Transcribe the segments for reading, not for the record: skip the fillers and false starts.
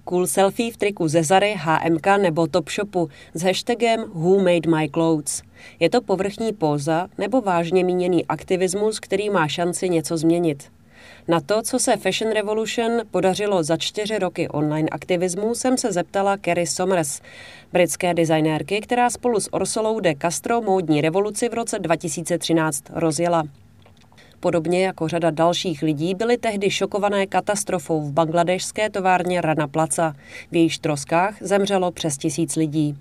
Cool selfie v triku ze Zary, HMK nebo Topshopu s hashtagem Who Made My Clothes. Je to povrchní póza nebo vážně míněný aktivismus, který má šanci něco změnit? Na to, co se Fashion Revolution podařilo za 4 roky online aktivismu, jsem se zeptala Carrie Somers, britské designérky, která spolu s Ursulou de Castro módní revoluci v roce 2013 rozjela. Podobně jako řada dalších lidí byly tehdy šokované katastrofou v bangladešské továrně Rana Plaza. V jejíž troskách zemřelo přes 1000 lidí.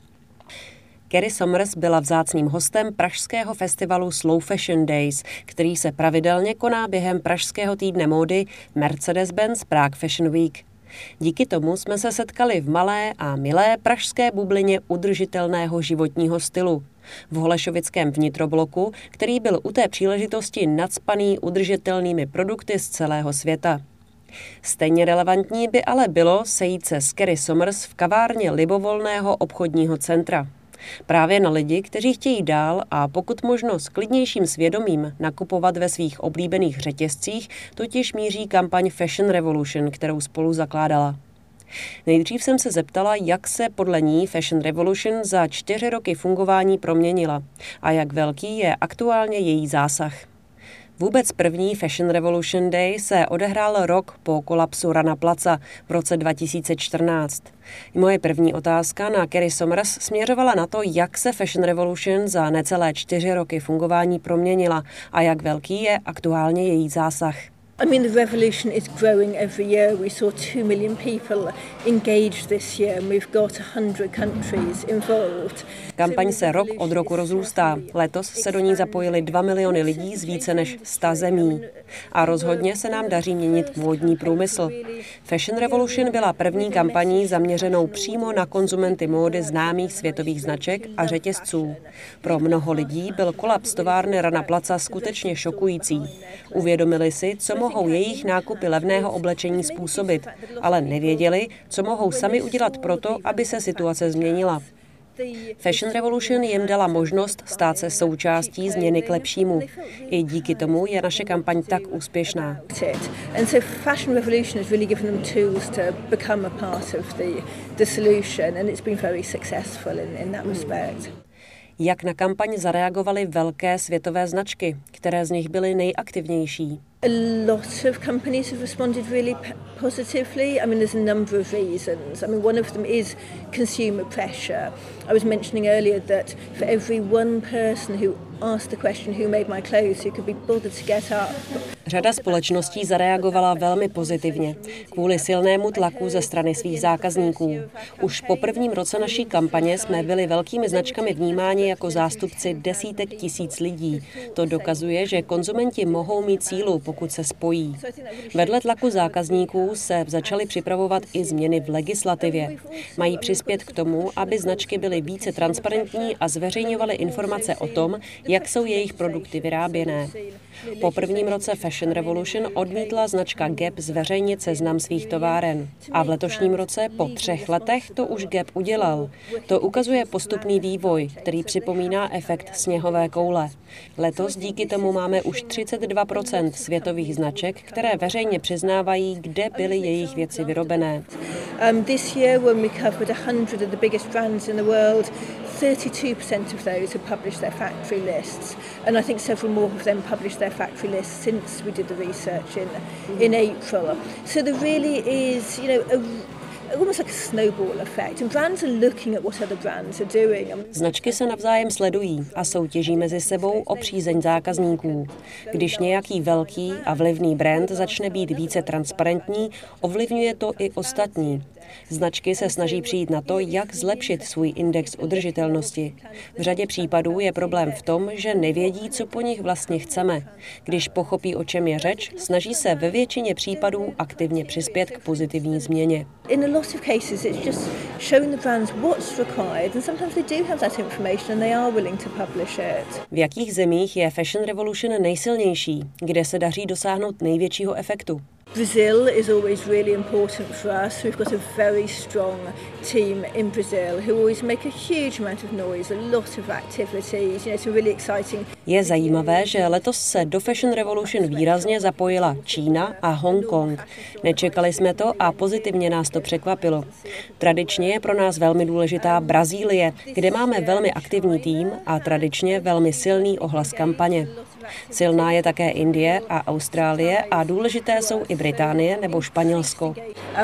Carrie Somers byla vzácným hostem pražského festivalu Slow Fashion Days, který se pravidelně koná během pražského týdne módy Mercedes-Benz Prague Fashion Week. Díky tomu jsme se setkali v malé a milé pražské bublině udržitelného životního stylu. V holešovickém vnitrobloku, který byl u té příležitosti nacpaný udržitelnými produkty z celého světa. Stejně relevantní by ale bylo sejít se s Carrie Somers v kavárně libovolného obchodního centra. Právě na lidi, kteří chtějí dál a pokud možno s klidnějším svědomím nakupovat ve svých oblíbených řetězcích, totiž míří kampaň Fashion Revolution, kterou spolu zakládala. Nejdřív jsem se zeptala, jak se podle ní Fashion Revolution za 4 roky fungování proměnila a jak velký je aktuálně její zásah. Vůbec první Fashion Revolution Day se odehrál rok po kolapsu Rana Plaza v roce 2014. Moje první otázka na Carrie Somers směřovala na to, jak se Fashion Revolution za necelé 4 roky fungování proměnila a jak velký je aktuálně její zásah. I mean, the revolution is growing every year. We saw 2 million people engaged this year and we've got 100 countries involved. Kampaň se rok od roku rozrůstá. Letos se do ní zapojili 2 miliony lidí z více než 100 zemí. A rozhodně se nám daří měnit módní průmysl. Fashion Revolution byla první kampaní zaměřenou přímo na konzumenty módy známých světových značek a řetězců. Pro mnoho lidí byl kolaps továrny Rana Plaza skutečně šokující. Uvědomili si, co mohou jejich nákupy levného oblečení způsobit, ale nevěděli, co mohou sami udělat proto, aby se situace změnila. Fashion Revolution jim dala možnost stát se součástí změny k lepšímu. I díky tomu je naše kampaň tak úspěšná. Fashion Revolution has really given them tools to become a part of the solution and it's been very successful in that respect. Jak na kampaň zareagovaly velké světové značky, které z nich byly nejaktivnější? A lot of companies have responded really positively. I mean, there's a number of reasons. I mean, one of them is consumer pressure. I was mentioning earlier that for every one person who asked the question, who made my clothes, who could be bothered to get up. Řada společností zareagovala velmi pozitivně kvůli silnému tlaku ze strany svých zákazníků. Už po prvním roce naší kampaně jsme byli velkými značkami vnímáni jako zástupci desítek tisíc lidí. To dokazuje, že konzumenti mohou mít sílu, pokud se spojí. Vedle tlaku zákazníků se začaly připravovat i změny v legislativě. Mají přispět k tomu, aby značky byly více transparentní a zveřejňovaly informace o tom, jak jsou jejich produkty vyráběné. Po prvním roce Fashion Revolution odmítla značka Gap zveřejnit seznam svých továren. A v letošním roce, po 3 letech, to už Gap udělal. To ukazuje postupný vývoj, který připomíná efekt sněhové koule. Letos díky tomu máme už 32% světových značek, které veřejně přiznávají, kde byly jejich věci vyrobené. This year when we covered 100 of the biggest brands in the world, 32% of those have published their factory lists, and I think several more of them published their factory lists since we did the research in April. So there really is, almost like a snowball effect, and brands are looking at what other brands are doing. Značky se navzájem sledují a soutěží mezi sebou o přízeň zákazníků. Když nějaký velký a vlivný brand začne být více transparentní, ovlivňuje to i ostatní. Značky se snaží přijít na to, jak zlepšit svůj index udržitelnosti. V řadě případů je problém v tom, že nevědí, co po nich vlastně chceme. Když pochopí, o čem je řeč, snaží se ve většině případů aktivně přispět k pozitivní změně. In a lot of cases it's just showing the brands what's required and sometimes they do have that information and they are willing to publish it. V jakých zemích je Fashion Revolution nejsilnější, kde se daří dosáhnout největšího efektu? Brazil is always really important for us. We've got a very strong team in Brazil who always make a huge amount of noise, a lot of activities. It's a really exciting. Je zajímavé, že letos se do Fashion Revolution výrazně zapojila Čína a Hongkong. Nečekali jsme to a pozitivně nás to překvapilo. Tradičně je pro nás velmi důležitá Brazílie, kde máme velmi aktivní tým a tradičně velmi silný ohlas kampaně. Silná je také Indie a Austrálie a důležité jsou i Británie nebo Španělsko.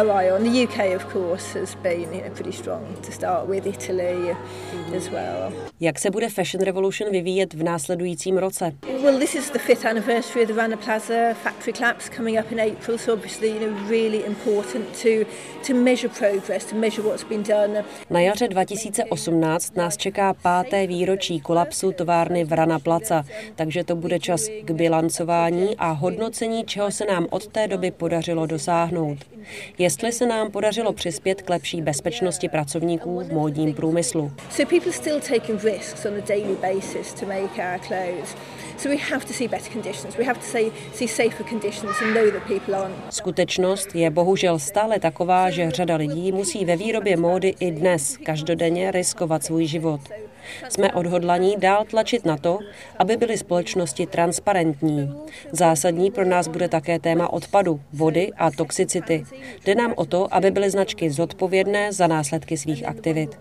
Jak se bude Fashion Revolution vyvíjet v následujícím roce? Well, this is the 5th anniversary of the Rana Plaza factory collapse coming up in April, so obviously really important to measure progress, to measure what's been done. Na jaře 2018 nás čeká 5. výročí kolapsu továrny v Rana Plaza, takže to bude čas k bilancování a hodnocení, čeho se nám od té doby podařilo dosáhnout. Jestli se nám podařilo přispět k lepší bezpečnosti pracovníků v módním průmyslu. So people still taking risks on a daily basis to make our clothes. So we have to see better conditions. We have to see safer conditions and know that people aren't. Skutečnost je bohužel stále taková, že řada lidí musí ve výrobě módy i dnes každodenně riskovat svůj život. Jsme odhodlaní dál tlačit na to, aby byly společnosti transparentní. Zásadní pro nás bude také téma odpadu, vody a toxicity. Jde nám o to, aby byly značky zodpovědné za následky svých aktivit.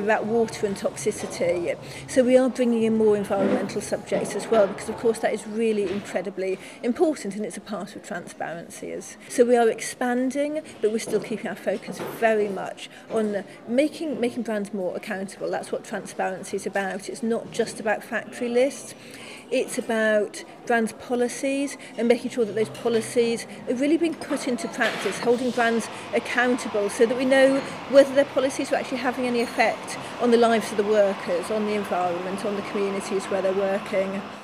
Making brands more accountable. That's what transparency is about. It's not just about factory lists. It's about brands' policies and making sure that those policies are really being put into practice, holding brands accountable so that we know whether their policies are actually having any effect on the lives of the workers, on the environment, on the communities where they're working.